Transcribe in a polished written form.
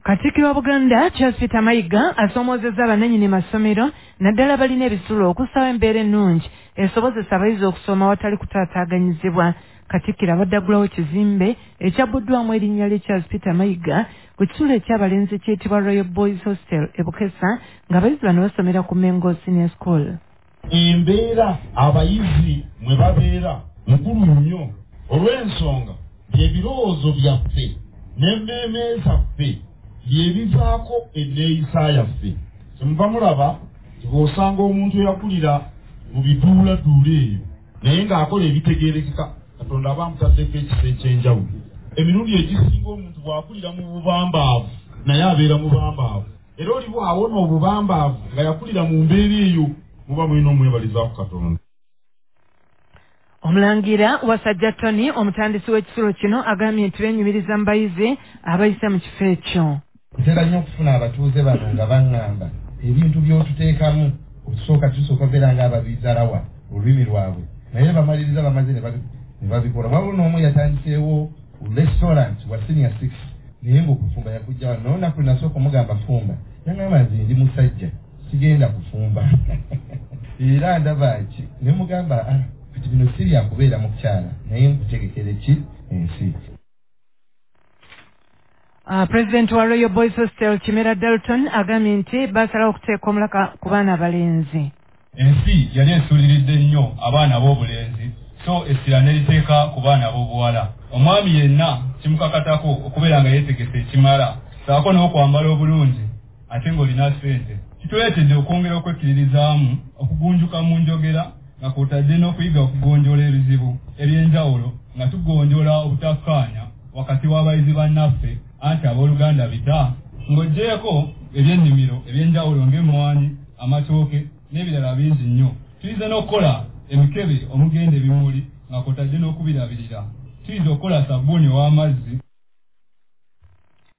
Katikkiro wa Buganda Charles Peter Mayiga asoomozezza bannannyini masomero naddala balina ebisulo okusaba embeera ennungi esobozesa abayizi okusoma awatali kutaataaganyizibwa. Katikkiro abadde aggulawo ekizimbe ekyabbuddwamu erinnya lya Charles Peter Mayiga ku kisulo eky'abalenzi kiyitibwa Royal Boys Hostel e Bukesa ng'abayizi bano basomera ku Mengo Senior School. Embeera abayizi mwe babeera nkulu nnyo olw'ensonga by'ebirowoozo byaffe n'emmeeme zaffe byebivaako enneeyisa yaffe. Kyemuva mulaba bw'osanga omuntu eyakulira mu bituuladuula eyo naye ng'akola ebitegeerekeka Katonda aba amutaddeko ekisa ekyenjawulo. Emirundi egisinga omuntu bw'akulira mu bubambaavu naye abeera mubambaavu, era oli bw'awona obubambaavu nga yakulira mu mbeera eyo muba mulina omwebalizaako Katonda. Omulangira Wasajja Tony omutandisi w'ekisulo kino agambye nti beenyumiriza mu bayizi abayise mu kifo ekyo. Ntera nnyo okufuna abatuuze bano nga baŋŋamba ebintu by'otuteekamu tusooka beera ng'ababiizalawa olulimi lwabwe naye bamaliriza bamaze ne babikola. Wabula n'omu yatandiseewo restaurant wa senior 6 naye ng'okufumba yakujja wano naye olunaku nasooka omugamba fumba yaŋŋamba nze ndi musajja sigenda kufumba era ndaba ki ne mugamba kati bino si byakubeera mukyala naye nkutegekere ki ensi. President wa Royal Boys Hostel Kimera Dalton agambye nti basalawo okuteeka omulaka ku baana abalenzi. Ensi yali esuuliridde nnyo abaana b'obulenzi so essira n'eriteeka ku baana b'obuwala. Omwami yenna kimukakatako okubeera nga yeetegese ekimala saako n'okwambala obulungi ate ng'olina ssente. Kituleetedde okwongera okwekkiririzaamu okugunjuka mu njogera nga kw'otadde n'okuyiga okugonjoola ebizibu eby'enjawulo nga tugonjoola obutakkaanya wakati w'abayizi bannaffe anti abooluganda bita ng'oggyeko eby'ennimiro eby'enjawulo ng'emmwanyi amatooke n'ebirala bingi nnyo. Tuyinza n'okukola emikebe omugenda ebimuli nga kw'otadde n'okubirabirira. Tuyinza okukola sabbuuni ow'amazzi